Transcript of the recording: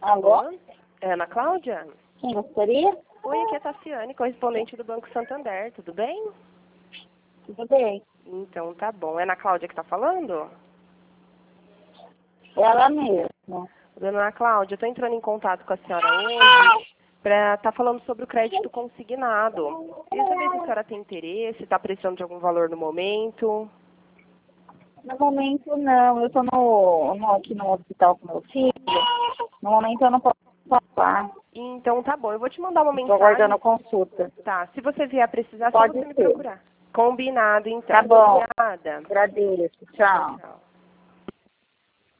Alô? É Ana Cláudia? Quem gostaria? Oi, aqui é a Tassiane, correspondente do Banco Santander, tudo bem? Tudo bem. Então tá bom. É Ana Cláudia que tá falando? Ela mesma. Dona Ana Cláudia, eu tô entrando em contato com a senhora hoje para estar falando sobre o crédito consignado. Queria saber se a senhora tem interesse, está precisando de algum valor no momento. No momento não, eu estou aqui no hospital com meu filho. No momento eu não posso falar. Então tá bom, eu vou te mandar uma Estou mensagem. aguardando consulta. Tá, se você vier precisar, só Pode você me ser. procurar. Combinado, então. Tá bom. Obrigada. Agradeço. Tchau. Tchau.